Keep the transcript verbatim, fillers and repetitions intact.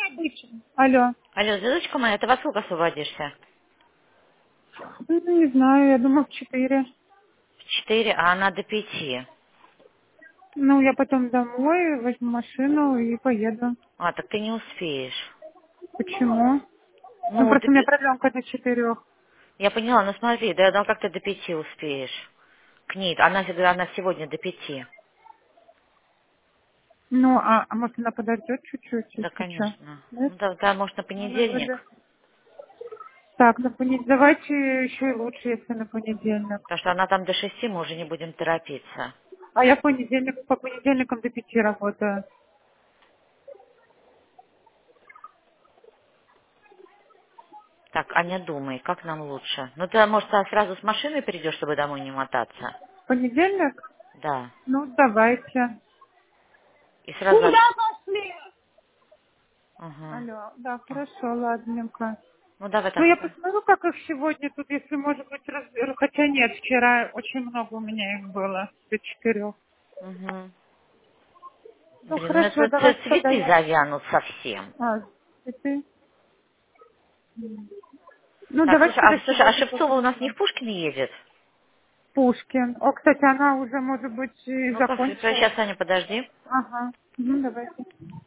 Обычно. Алло. Алло, звездочка моя, ты во сколько освободишься? Ну, не знаю, я думаю, в четыре. В четыре, а она до пяти. Ну, я потом домой возьму машину и поеду. А, так ты не успеешь. Почему? Ну, Ну, просто до у меня пи- продленка до четырех. я поняла, ну смотри, да, ну как ты до пяти успеешь? К ней, она, всегда- она сегодня до пяти. Ну, а, а может, она подождет чуть-чуть, Да, если что? конечно. Нет? Ну, да, да, может, на Ну, она понедельник. вроде... Так, на понедельник. Давайте еще и лучше, если на понедельник. Потому что она там до шести, мы уже не будем торопиться. А я в понедельник, по понедельникам до пяти работаю. Так, Аня, думай, как нам лучше? Ну, ты, может, а сразу с машиной придешь, чтобы домой не мотаться? Понедельник? Да. Ну, давайте. И сразу... от- Куда пошли? Ага. Алло, да, А, хорошо, ладненько. ну, давай Ну, так. я посмотрю, как их сегодня тут, если, может быть, разберу. Хотя нет, вчера очень много у меня их было, до четырех. Угу. Ну, Блин, у меня хорошо, тут ц- давайте тогда цветы я... завянут совсем. А, и ты? Ну, Так, давайте слушай, а, тогда слушай, а сегодня Шевцова у нас не попробуем. в Пушкин едет? Пушкин. О, кстати, она уже, может быть, и Ну-ка, закончилась. сейчас, Аня, подожди. Ага. Ну, давайте.